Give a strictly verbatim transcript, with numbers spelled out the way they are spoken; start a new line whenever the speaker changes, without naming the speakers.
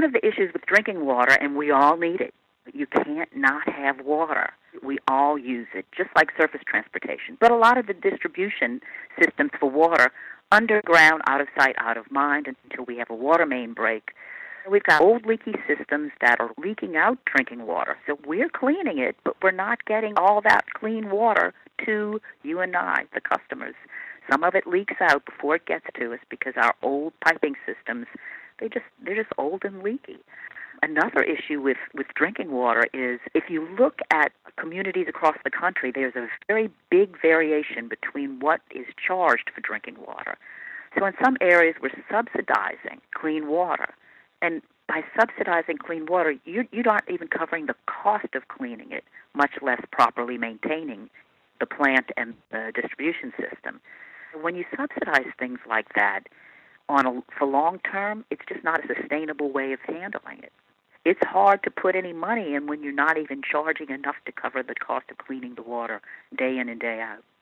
of the issues with drinking water, and we all need it, you can't not have water. We all use it, just like surface transportation. But a lot of the distribution systems for water, underground, out of sight, out of mind, until we have a water main break. We've got old leaky systems that are leaking out drinking water. So we're cleaning it, but we're not getting all that clean water to you and I, the customers. Some of it leaks out before it gets to us because our old piping systems, they just they're just old and leaky. Another issue with, with drinking water is if you look at communities across the country, there's a very big variation between what is charged for drinking water. So in some areas, we're subsidizing clean water. And by subsidizing clean water, you, you aren't even covering the cost of cleaning it, much less properly maintaining the plant and the distribution system. When you subsidize things like that on a, for long term, it's just not a sustainable way of handling it. It's hard to put any money in when you're not even charging enough to cover the cost of cleaning the water day in and day out.